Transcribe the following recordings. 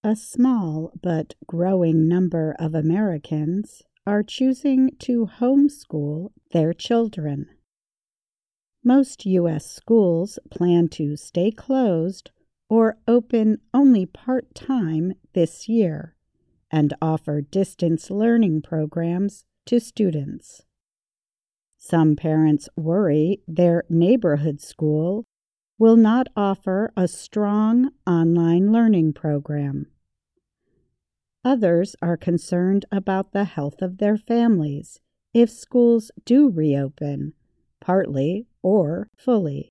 A small but growing number of Americans are choosing to homeschool their children. Most U.S. schools plan to stay closed or open only part-time this year and offer distance learning programs to students. Some parents worry their neighborhood school will not offer a strong online learning program. Others are concerned about the health of their families if schools do reopen, partly or fully.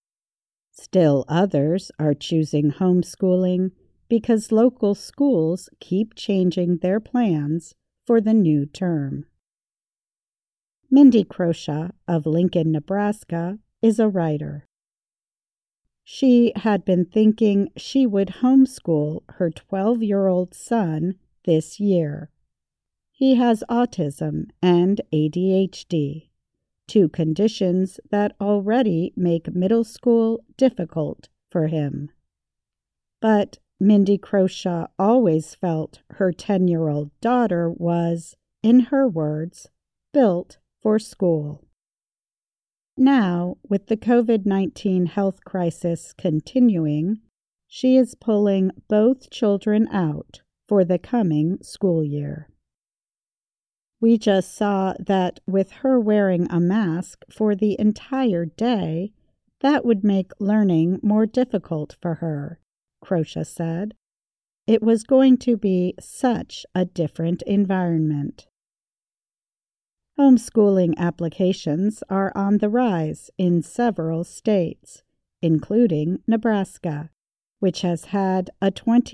Still others are choosing homeschooling because local schools keep changing their plans for the new term. Mindy Crosha of Lincoln, Nebraska, is a writer. She had been thinking she would homeschool her 12-year-old son this year. He has autism and ADHD, two conditions that already make middle school difficult for him. But Mindy Crosha always felt her 10-year-old daughter was, in her words, built for school. Now, with the COVID-19 health crisis continuing, she is pulling both children out for the coming school year. We just saw that with her wearing a mask for the entire day, that would make learning more difficult for her, Crosha said. It was going to be such a different environment. Homeschooling applications are on the rise in several states, including Nebraska, which has had a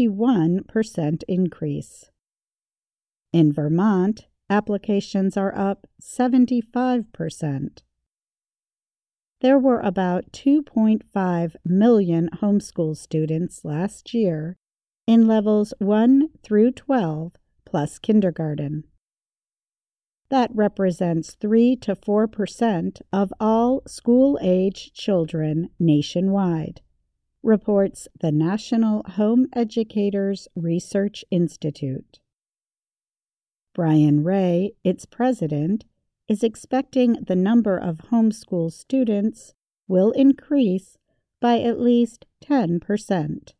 21% increase. In Vermont, applications are up 75%. There were about 2.5 million homeschool students last year in levels 1 through 12 plus kindergarten. That represents 3 to 4% of all school-age children nationwide, reports the National Home Educators Research Institute. Brian Ray, its president, is expecting the number of homeschool students will increase by at least 10%.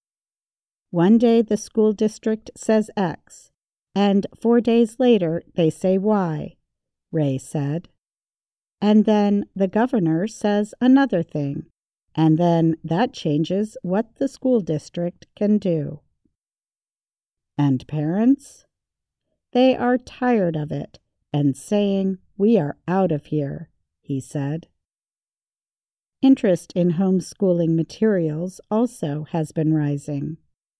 One day the school district says X, and 4 days later they say Y, Ray said. And then the governor says another thing, and then that changes what the school district can do. And parents? They are tired of it and saying, "We are out of here," he said. Interest in homeschooling materials also has been rising.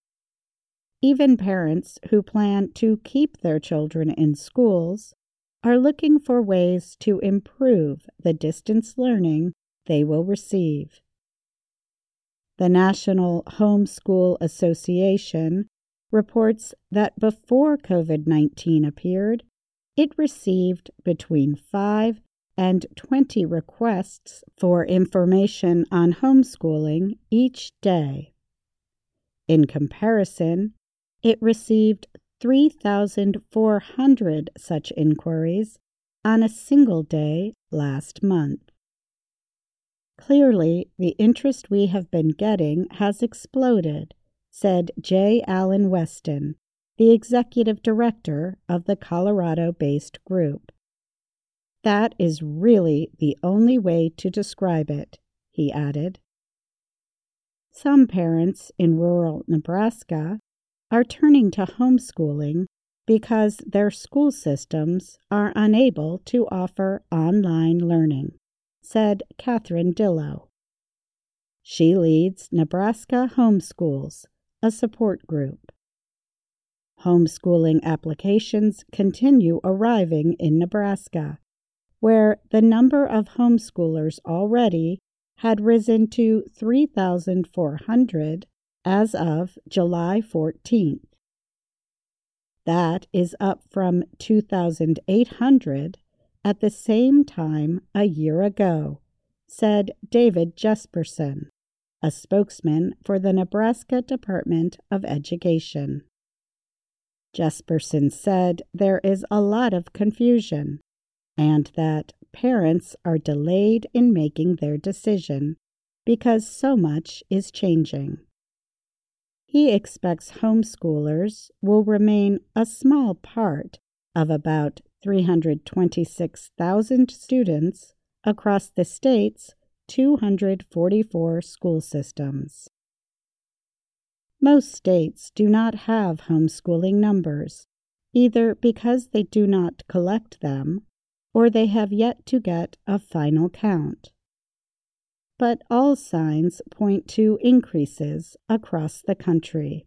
Even parents who plan to keep their children in schools are looking for ways to improve the distance learning they will receive. The National Homeschool Association reports that before COVID-19 appeared, it received between 5 and 20 requests for information on homeschooling each day. In comparison, it received 3,400 such inquiries on a single day last month. Clearly, the interest we have been getting has exploded, said J. Allen Weston, the executive director of the Colorado-based group. That is really the only way to describe it, he added. Some parents in rural Nebraska are turning to homeschooling because their school systems are unable to offer online learning, said Catherine Dillow. She leads Nebraska Homeschools, a support group. Homeschooling applications continue arriving in Nebraska, where the number of homeschoolers already had risen to 3,400 as of July 14th. That is up from 2,800 at the same time a year ago, said David Jesperson, a spokesman for the Nebraska Department of Education. Jesperson said there is a lot of confusion and that parents are delayed in making their decision because so much is changing. He expects homeschoolers will remain a small part of about 326,000 students across the state's 244 school systems. Most states do not have homeschooling numbers, either because they do not collect them or they have yet to get a final count. But all signs point to increases across the country.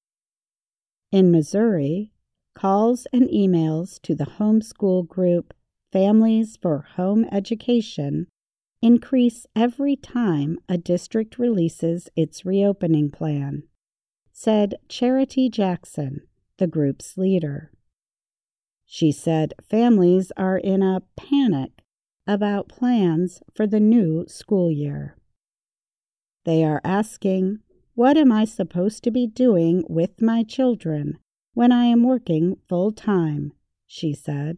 In Missouri, calls and emails to the homeschool group Families for Home Education increase every time a district releases its reopening plan, said Charity Jackson, the group's leader. She said families are in a panic about plans for the new school year. They are asking, "What am I supposed to be doing with my children when I am working full-time?" she said.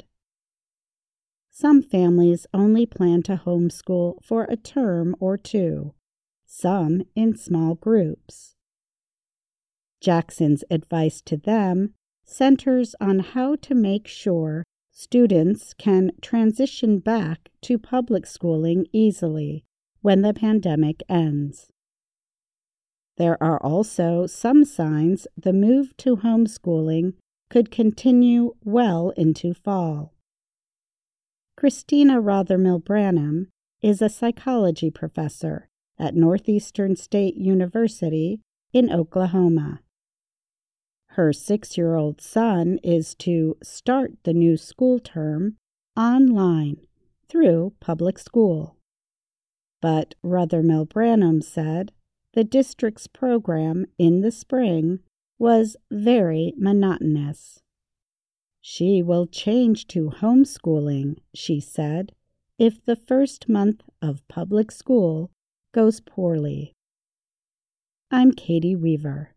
Some families only plan to homeschool for a term or two, some in small groups. Jackson's advice to them centers on how to make sure students can transition back to public schooling easily when the pandemic ends. There are also some signs the move to homeschooling could continue well into fall. Christina Rothermill Branham is a psychology professor at Northeastern State University in Oklahoma. Her 6-year-old son is to start the new school term online through public school. But Rothermill Branham said the district's program in the spring was very monotonous. She will change to homeschooling, she said, if the first month of public school goes poorly. I'm Katie Weaver.